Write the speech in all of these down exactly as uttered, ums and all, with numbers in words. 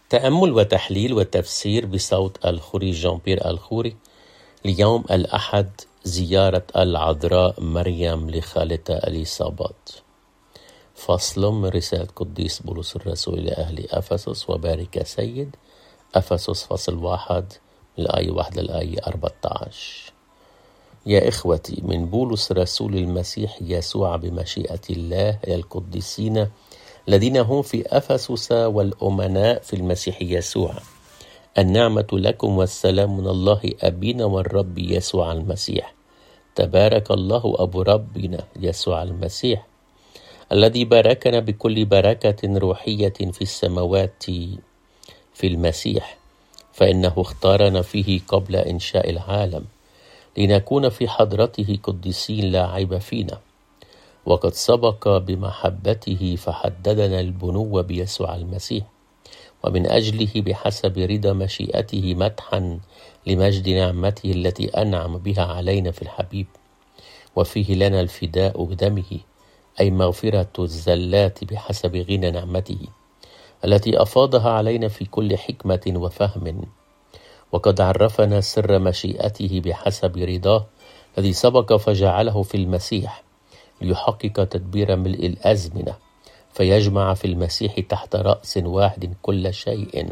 تأمل وتحليل وتفسير بصوت الخوري جان بيير الخوري ليوم الأحد، زيارة العذراء مريم لخالتها إليصابات. فصل من رسالة قديس بولس الرسول لأهل أفسس: وبارك سيد. أفسس فصل واحد الآية واحد للآية أربعة عشر. يا إخوتي، من بولس رسول المسيح يسوع بمشيئة الله إلى القديسين الذين هم في أفسس والأمناء في المسيح يسوع، النعمة لكم والسلام من الله أبينا والرب يسوع المسيح. تبارك الله أبو ربنا يسوع المسيح الذي باركنا بكل بركة روحية في السماوات في المسيح، فإنه اختارنا فيه قبل إنشاء العالم لنكون في حضرته قديسين لا عيب فينا، وقد سبق بمحبته فحددنا البنوة بيسوع المسيح، ومن أجله بحسب رضا مشيئته مدحا لمجد نعمته التي أنعم بها علينا في الحبيب، وفيه لنا الفداء بدمه، أي مغفرة الزلات بحسب غنى نعمته التي أفاضها علينا في كل حكمة وفهم، وقد عرفنا سر مشيئته بحسب رضاه الذي سبق فجعله في المسيح ليحقق تدبير ملء الأزمنة، فيجمع في المسيح تحت رأس واحد كل شيء،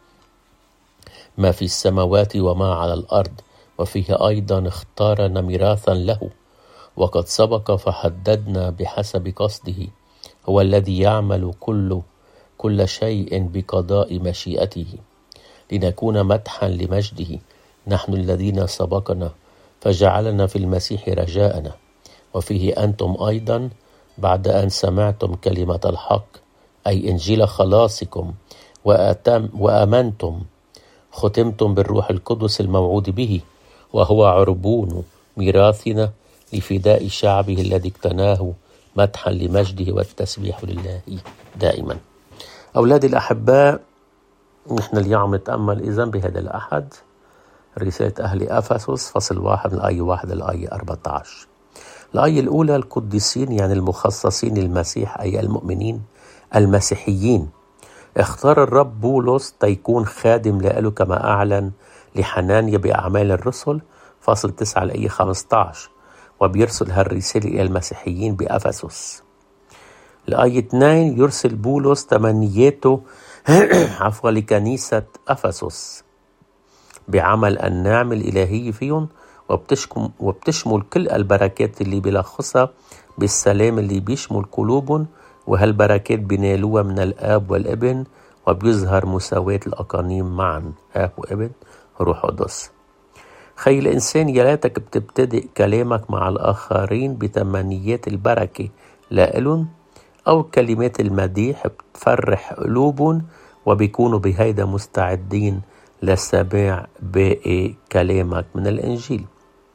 ما في السماوات وما على الأرض، وفيه أيضا اختارنا ميراثا له، وقد سبق فحددنا بحسب قصده، هو الذي يعمل كل كل شيء بقضاء مشيئته لنكون مدحا لمجده، نحن الذين سبقنا فجعلنا في المسيح رجاءنا، وفيه أنتم أيضا بعد أن سمعتم كلمة الحق، أي إنجيل خلاصكم، وأتم وأمنتم، ختمتم بالروح القدس الموعود به، وهو عربون ميراثنا لفداء شعبه الذي اقتناه، مدحا لمجده والتسبيح لله دائما. أولادي الأحباء، نحن اليوم نتأمل إذن بهذا الأحد رسالة أهل أفسس فصل واحد من الآية واحد للآية أربعة عشر. الآية الأولى: القديسين، يعني المخصصين للمسيح، أي المؤمنين المسيحيين. اختار الرب بولس تيكون خادم له كما أعلن لحنانيا بأعمال الرسل فصل تسعة الآية خمسة عشر، وبيرسل هالرسالة إلى المسيحيين بأفسس. الآية اثنين: يرسل بولس تمنياته عفوا لكنيسة أفسس بعمل النعم الإلهي فيهم، وبتشمل كل البركات اللي بلخصها بالسلام اللي بيشمل قلوبهم، وهالبركات بينالوها من الآب والابن، وبيظهر مساواة الأقانيم معا، آب وابن روح قدس. خي الإنسان، يا ليتك بتبتدئ كلامك مع الآخرين بتمنيات البركة لإلهم أو كلمات المديح بتفرح قلوبهم، وبيكونوا بهيدا مستعدين لسماع باقي كلامك من الإنجيل.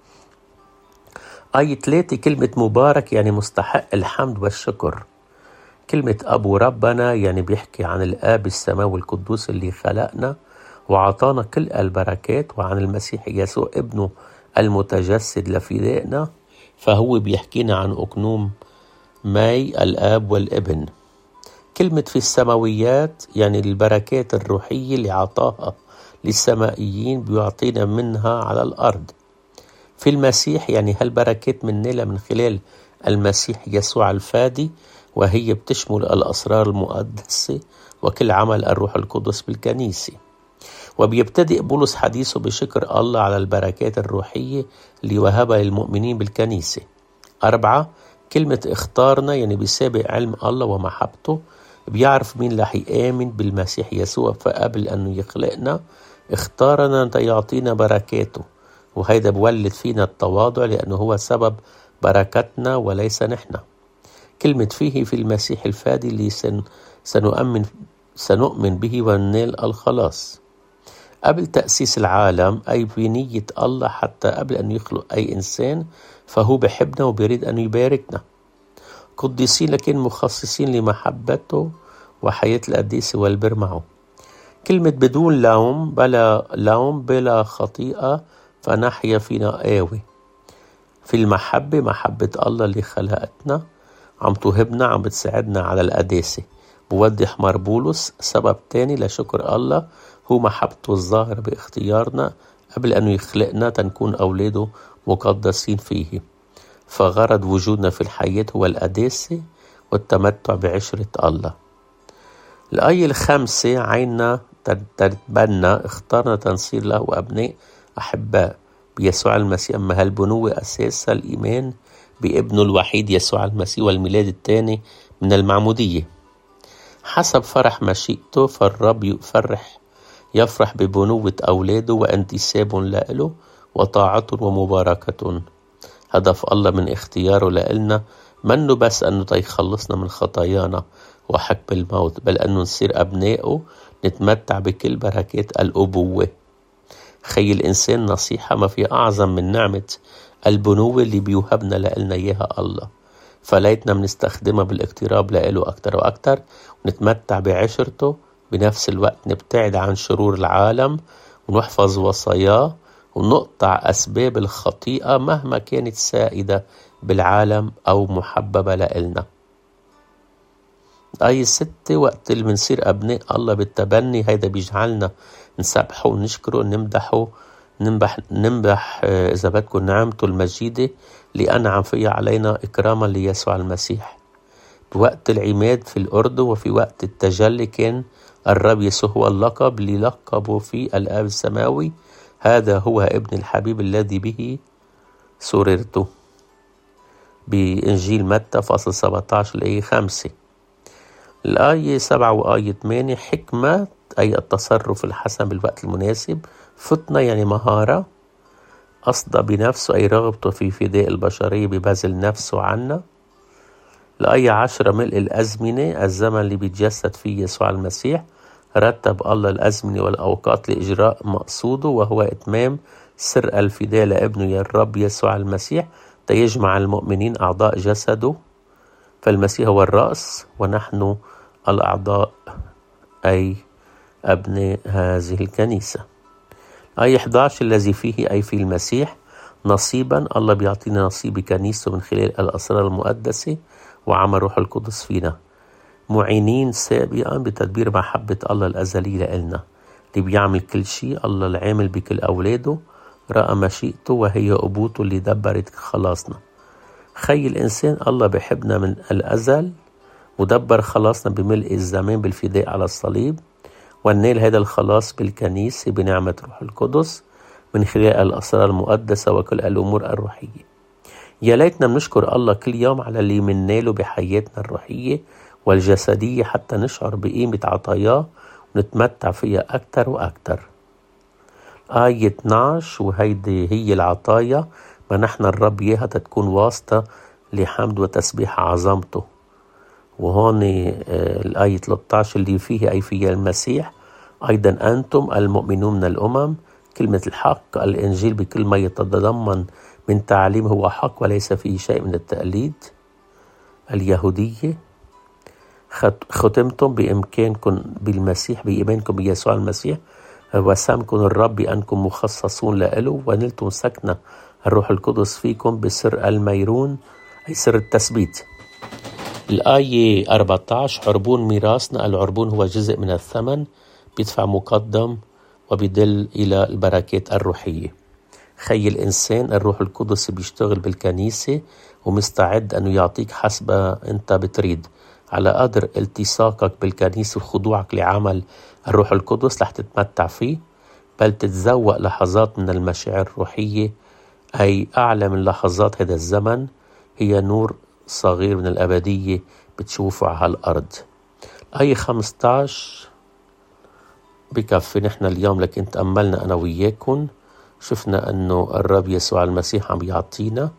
آية ثلاثة: كلمة مبارك يعني مستحق الحمد والشكر. كلمة أبو ربنا يعني بيحكي عن الآب السماوي القدوس اللي خلقنا وعطانا كل البركات، وعن المسيح يسوع ابنه المتجسد لفدائنا، فهو بيحكينا عن أقنوم ماي الآب والابن. كلمة في السماويات يعني البركات الروحية اللي عطاها للسمائيين بيعطينا منها على الأرض. في المسيح يعني هالبركات مننا من خلال المسيح يسوع الفادي، وهي بتشمل الأسرار المقدسة وكل عمل الروح القدس بالكنيسة. وبيبتدئ بولس حديثه بشكر الله على البركات الروحية اللي وهبها للمؤمنين بالكنيسة. أربعة: كلمة اختارنا يعني بسابق علم الله ومحبته، بيعرف مين رح يآمن بالمسيح يسوع، فقبل أنه يخلقنا اختارنا يعطينا بركاته، وهيدا بولد فينا التواضع لأنه هو سبب بركتنا وليس نحن. كلمة فيه في المسيح الفادي اللي سن سنؤمن سنؤمن به وننال الخلاص. قبل تأسيس العالم، أي بنية الله حتى قبل أن يخلق أي إنسان، فهو بحبنا وبيريد أن يباركنا. قديسين لكن مخصصين لمحبته وحياة القديسة والبر معه. كلمة بدون لوم، بلا لوم بلا خطيئة، فنحيا فينا قاوي. في المحبة، محبة الله اللي خلقتنا عم توهبنا، عم بتساعدنا على القداسة، بوضح مربولس سبب تاني لشكر الله هو محبته الظاهرة باختيارنا قبل أنه يخلقنا تنكون أولاده مقدسين فيه، فغرض وجودنا في الحياة هو القداسة والتمتع بعشرة الله. الآية الخامسة عيننا تتبنى اختارنا تنصير له أبناء أحباء بيسوع المسيح. أما هالبنوة أساسها الإيمان بابنه الوحيد يسوع المسيح والميلاد الثاني من المعمودية حسب فرح مشيئته. فالرب يفرح يفرح ببنوة أولاده وانتساب له وطاعة ومباركة. هدف الله من اختياره لإلنا منه بس أنه يخلصنا من خطايانا وحكم الموت، بل أنه نصير أبنائه نتمتع بكل بركات الأبوة. خي الإنسان نصيحة ما في أعظم من نعمة البنوة اللي بيوهبنا لإلنا إياها الله، فليتنا بنستخدمها بالاقتراب لإله أكتر وأكتر ونتمتع بعشرته، بنفس الوقت نبتعد عن شرور العالم ونحفظ وصاياه ونقطع أسباب الخطيئة مهما كانت سائدة بالعالم أو محببة لإلنا. آية ستة وقت اللي بنصير أبناء الله بالتبني هيدا بيجعلنا نسبحه ونشكره ونمدحه نمبح نمبح إذا بدكم نعمته المجيدة اللي أنعم فيها علينا إكراما ليسوع المسيح. بوقت العماد في الأردن وفي وقت التجلي كان الرب يسوع هو اللقب اللي لقبه فيه الآب السماوي، هذا هو ابن الحبيب الذي به سررته، بإنجيل متى فصل سبعة عشر الآية خمسة. الآية سبعة وآية ثمانية حكمة أي التصرف الحسن بالوقت المناسب، فتنة يعني مهارة، قصد بنفسه أي رغبته في فداء البشرية ببذل نفسه عنا. الآية عشرة ملء الأزمنة، الزمن اللي بيتجسد فيه يسوع المسيح رتب الله الأزمنة والأوقات لإجراء مقصوده وهو إتمام سر الفداء لابنه يا الرب يسوع المسيح تيجمع المؤمنين أعضاء جسده، فالمسيح هو الرأس ونحن الأعضاء أي أبناء هذه الكنيسة. آية إحدى عشر الذي فيه أي في المسيح نصيبا، الله بيعطينا نصيب بكنيسته من خلال الأسرار المقدسة وعمل روح القدس فينا، معينين سابقا بتدبير محبة الله الأزلية لنا اللي بيعمل كل شيء. الله العامل بكل أولاده رأى مشيئته وهي أبوته اللي دبرت خلاصنا. خي الإنسان الله بحبنا من الأزل ودبر خلاصنا بملء الزمان بالفداء على الصليب، وننال هذا الخلاص بالكنيسة بنعمة روح القدس من خلال الأسرار المقدسة وكل الأمور الروحية. يا ليتنا بنشكر الله كل يوم على اللي مناله بحياتنا الروحية والجسدية حتى نشعر بقيمة عطاياه ونتمتع فيها أكتر وأكتر. آية اثناشر وهيدي هي العطايا ما نحن الرب إياها تتكون واسطة لحمد وتسبيح عظمته. وهون الآية ثلاثة عشر اللي فيه أي فيها المسيح أيضا أنتم المؤمنون من الأمم كلمة الحق الإنجيل بكل ما يتضمن من تعليم هو حق وليس فيه شيء من التقليد اليهودية. ختمتم بإمكانكم بالمسيح بإيمانكم بيسوع المسيح وسمكم الرب بأنكم مخصصون لإله ونلتم سكنة الروح القدس فيكم بسر الميرون أي سر التثبيت. الآية أربعة عشر عربون ميراثنا، العربون هو جزء من الثمن بيدفع مقدم وبيدل إلى البركات الروحية. خي الإنسان الروح القدس بيشتغل بالكنيسة ومستعد أنه يعطيك حسب أنت بتريد على قدر التصاقك بالكنيسة وخضوعك لعمل الروح القدس رح تتمتع فيه، بل تتذوق لحظات من المشاعر الروحية أي أعلى من لحظات هذا الزمن، هي نور صغير من الأبدية بتشوفه على الأرض. آية خمسة عشر بكفي نحن اليوم، لكن تأملنا أنا وياكم شفنا أنه الرب يسوع المسيح عم يعطينا،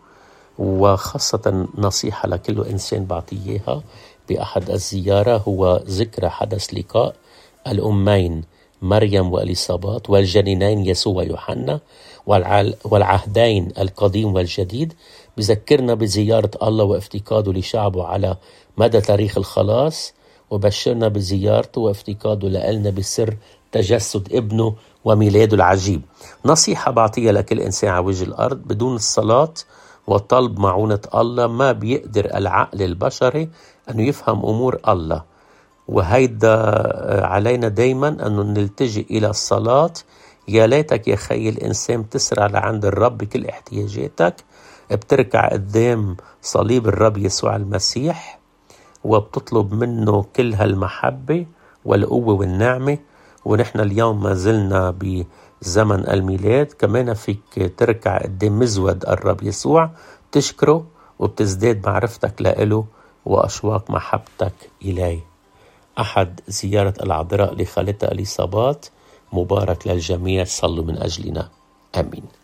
وخاصة نصيحة لكل إنسان بعطيها بأحد الزيارة هو ذكر حدث لقاء الأمين مريم وإليصابات والجنينين يسوع ويوحنا والعهدين القديم والجديد، بذكرنا بزيارة الله وافتقاده لشعبه على مدى تاريخ الخلاص، وبشرنا بزيارته وافتقاده لنا بسر تجسد ابنه وميلاده العجيب. نصيحة بعطيها لكل إنسان على وجه الأرض، بدون الصلاة وطلب معونة الله ما بيقدر العقل البشري أنه يفهم أمور الله، وهيدا علينا دايما أنه نلتجئ إلى الصلاة. يا ليتك يا خي الإنسان تسرع لعند الرب بكل احتياجاتك، بتركع قدام صليب الرب يسوع المسيح وبتطلب منه كل هالمحبة والقوة والنعمة. ونحن اليوم ما زلنا بزمن الميلاد، كمان فيك تركع قدام مزود الرب يسوع تشكره وبتزداد معرفتك لإله وأشواق محبتك إليه. أحد زيارة العذراء لخالتها إليصابات مبارك للجميع. صلوا من أجلنا، آمين.